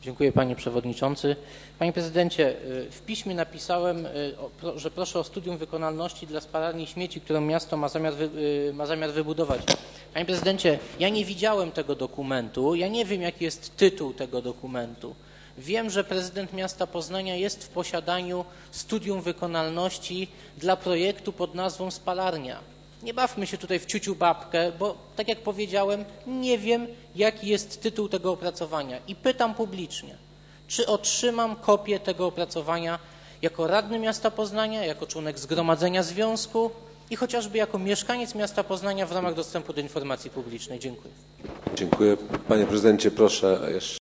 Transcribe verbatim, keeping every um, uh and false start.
Dziękuję, panie przewodniczący. Panie prezydencie, w piśmie napisałem, że proszę o studium wykonalności dla spalarni śmieci, którą miasto ma zamiar, wy, ma zamiar wybudować. Panie prezydencie, ja nie widziałem tego dokumentu, ja nie wiem, jaki jest tytuł tego dokumentu. Wiem, że prezydent miasta Poznania jest w posiadaniu studium wykonalności dla projektu pod nazwą spalarnia. Nie bawmy się tutaj w ciuciu babkę, bo tak jak powiedziałem, nie wiem, jaki jest tytuł tego opracowania i pytam publicznie, czy otrzymam kopię tego opracowania jako radny miasta Poznania, jako członek zgromadzenia związku i chociażby jako mieszkaniec miasta Poznania w ramach dostępu do informacji publicznej. Dziękuję. Dziękuję. Panie prezydencie, proszę jeszcze.